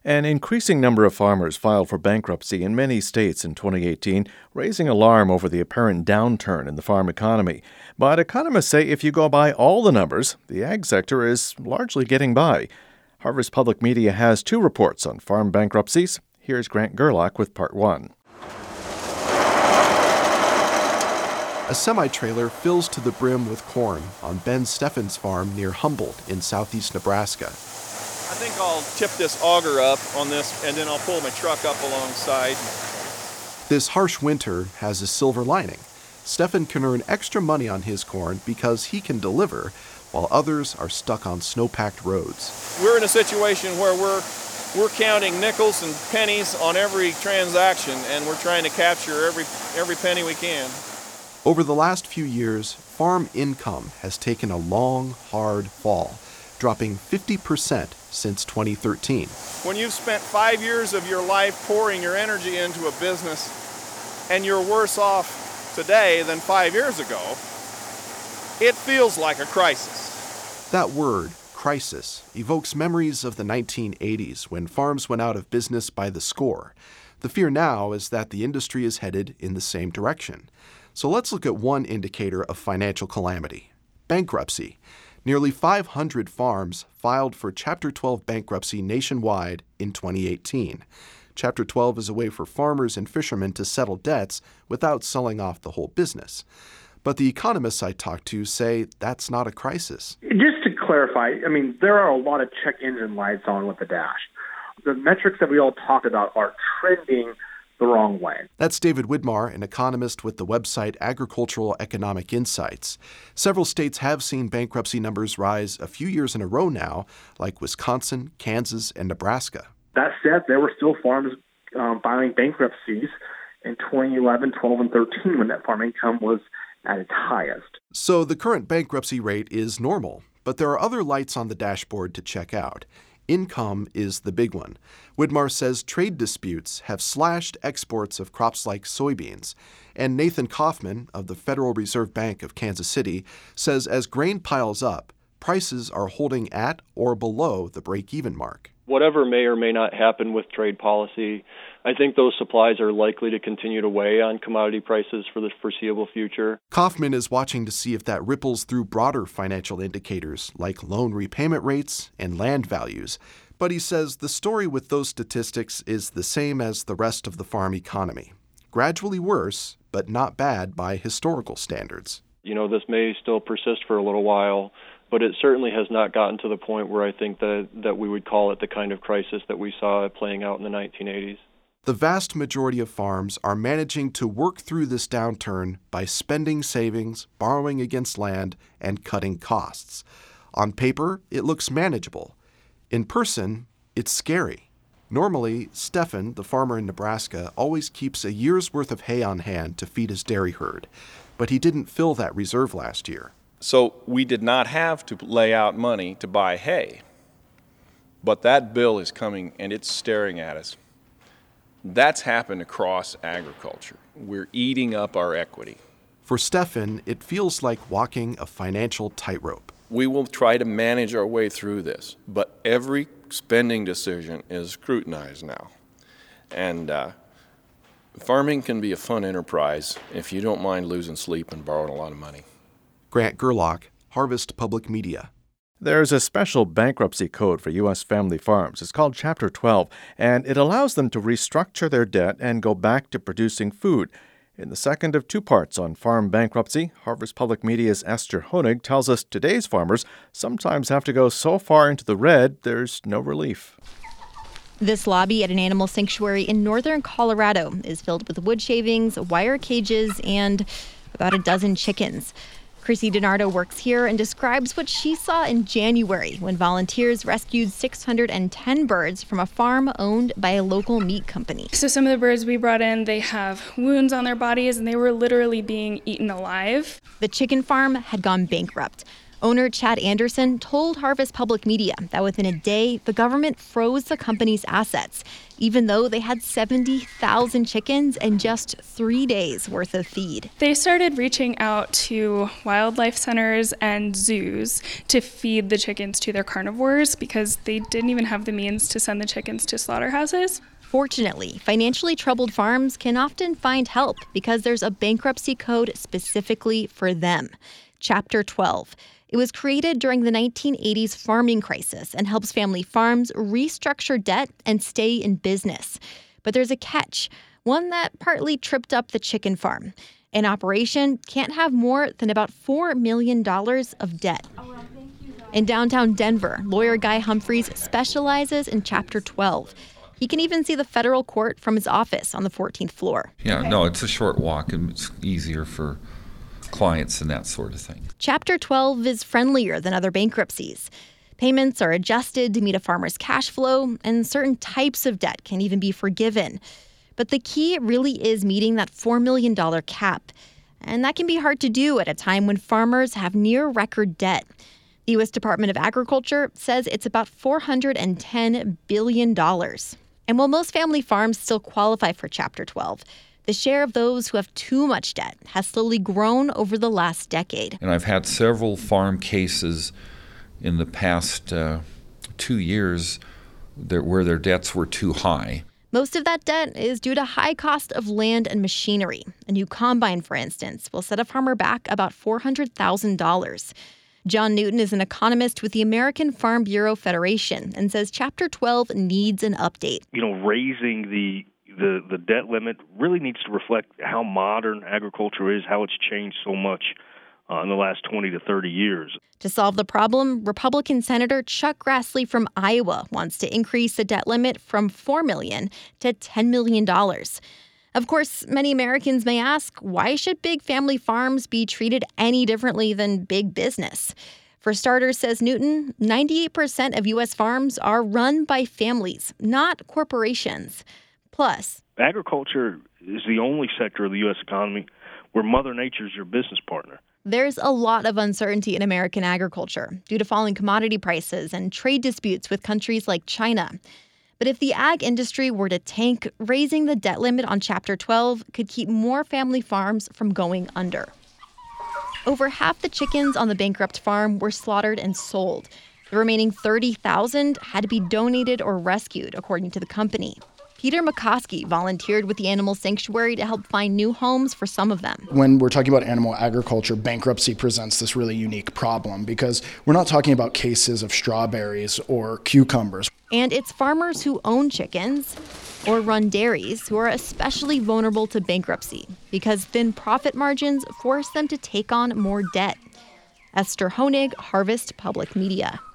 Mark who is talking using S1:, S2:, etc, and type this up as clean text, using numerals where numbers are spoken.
S1: An increasing number of farmers filed for bankruptcy in many states in 2018, raising alarm over the apparent downturn in the farm economy. But economists say if you go by all the numbers, the ag sector is largely getting by. Harvest Public Media has two reports on farm bankruptcies. Here's Grant Gerlach with part one.
S2: A semi-trailer fills to the brim with corn on Ben Steffen's farm near Humboldt in southeast Nebraska.
S3: I think I'll tip this auger up on this, and then I'll pull my truck up alongside.
S2: This harsh winter has a silver lining. Steffen can earn extra money on his corn because he can deliver, while others are stuck on snow-packed roads.
S3: We're in a situation where we're counting nickels and pennies on every transaction, and we're trying to capture every penny we can.
S2: Over the last few years, farm income has taken a long, hard fall, dropping 50% since 2013.
S3: When you've spent 5 years of your life pouring your energy into a business and you're worse off today than 5 years ago, it feels like a crisis.
S2: That word, crisis, evokes memories of the 1980s when farms went out of business by the score. The fear now is that the industry is headed in the same direction. So let's look at one indicator of financial calamity: bankruptcy. Nearly 500 farms filed for Chapter 12 bankruptcy nationwide in 2018. Chapter 12 is a way for farmers and fishermen to settle debts without selling off the whole business. But the economists I talked to say that's not a crisis.
S4: Just to clarify, there are a lot of check engine lights on with the Dash. The metrics that we all talked about are trending the wrong way.
S2: That's David Widmar, an economist with the website Agricultural Economic Insights. Several states have seen bankruptcy numbers rise a few years in a row now, like Wisconsin, Kansas, and Nebraska.
S4: That said, there were still farms filing bankruptcies in 2011, 12, and 13 when net farm income was at its highest.
S2: So the current bankruptcy rate is normal, but there are other lights on the dashboard to check out. Income is the big one. Widmar says trade disputes have slashed exports of crops like soybeans. And Nathan Kaufman of the Federal Reserve Bank of Kansas City says as grain piles up, prices are holding at or below the break-even mark.
S5: Whatever may or may not happen with trade policy, I think those supplies are likely to continue to weigh on commodity prices for the foreseeable future.
S2: Kaufman is watching to see if that ripples through broader financial indicators like loan repayment rates and land values. But he says the story with those statistics is the same as the rest of the farm economy. Gradually worse, but not bad by historical standards.
S5: This may still persist for a little while, but it certainly has not gotten to the point where I think that we would call it the kind of crisis that we saw playing out in the 1980s.
S2: The vast majority of farms are managing to work through this downturn by spending savings, borrowing against land, and cutting costs. On paper, it looks manageable. In person, it's scary. Normally, Steffen, the farmer in Nebraska, always keeps a year's worth of hay on hand to feed his dairy herd, but he didn't fill that reserve last year.
S6: So we did not have to lay out money to buy hay. But that bill is coming and it's staring at us. That's happened across agriculture. We're eating up our equity.
S2: For Steffen, it feels like walking a financial tightrope.
S6: We will try to manage our way through this, but every spending decision is scrutinized now. And farming can be a fun enterprise if you don't mind losing sleep and borrowing a lot of money.
S2: Grant Gerlach, Harvest Public Media.
S1: There's a special bankruptcy code for U.S. family farms. It's called Chapter 12, and it allows them to restructure their debt and go back to producing food. In the second of two parts on farm bankruptcy, Harvest Public Media's Esther Honig tells us today's farmers sometimes have to go so far into the red, there's no relief.
S7: This lobby at an animal sanctuary in northern Colorado is filled with wood shavings, wire cages, and about a dozen chickens. Chrissy DiNardo works here and describes what she saw in January when volunteers rescued 610 birds from a farm owned by a local meat company.
S8: So some of the birds we brought in, they have wounds on their bodies and they were literally being eaten alive.
S7: The chicken farm had gone bankrupt. Owner Chad Anderson told Harvest Public Media that within a day, the government froze the company's assets, even though they had 70,000 chickens and just 3 days worth of feed.
S8: They started reaching out to wildlife centers and zoos to feed the chickens to their carnivores because they didn't even have the means to send the chickens to slaughterhouses.
S7: Fortunately, financially troubled farms can often find help because there's a bankruptcy code specifically for them, Chapter 12. It was created during the 1980s farming crisis and helps family farms restructure debt and stay in business. But there's a catch, one that partly tripped up the chicken farm. An operation can't have more than about $4 million of debt. In downtown Denver, lawyer Guy Humphreys specializes in Chapter 12. He can even see the federal court from his office on the 14th floor.
S9: Yeah, no, it's a short walk and it's easier for clients and that sort of thing.
S7: Chapter 12 is friendlier than other bankruptcies. Payments are adjusted to meet a farmer's cash flow, and certain types of debt can even be forgiven. But the key really is meeting that $4 million cap. And that can be hard to do at a time when farmers have near record debt. The U.S. Department of Agriculture says it's about $410 billion. And while most family farms still qualify for Chapter 12, the share of those who have too much debt has slowly grown over the last decade.
S9: And I've had several farm cases in the past 2 years where their debts were too high.
S7: Most of that debt is due to high cost of land and machinery. A new combine, for instance, will set a farmer back about $400,000. John Newton is an economist with the American Farm Bureau Federation and says Chapter 12 needs an update.
S10: Raising the debt limit really needs to reflect how modern agriculture is, how it's changed so much in the last 20 to 30 years.
S7: To solve the problem, Republican Senator Chuck Grassley from Iowa wants to increase the debt limit from $4 million to $10 million. Of course, many Americans may ask, why should big family farms be treated any differently than big business? For starters, says Newton, 98% of U.S. farms are run by families, not corporations. Plus,
S10: agriculture is the only sector of the U.S. economy where Mother Nature is your business partner.
S7: There's a lot of uncertainty in American agriculture due to falling commodity prices and trade disputes with countries like China. But if the ag industry were to tank, raising the debt limit on Chapter 12 could keep more family farms from going under. Over half the chickens on the bankrupt farm were slaughtered and sold. The remaining 30,000 had to be donated or rescued, according to the company. Peter McCoskey volunteered with the animal sanctuary to help find new homes for some of them.
S11: When we're talking about animal agriculture, bankruptcy presents this really unique problem because we're not talking about cases of strawberries or cucumbers.
S7: And it's farmers who own chickens or run dairies who are especially vulnerable to bankruptcy because thin profit margins force them to take on more debt. Esther Honig, Harvest Public Media.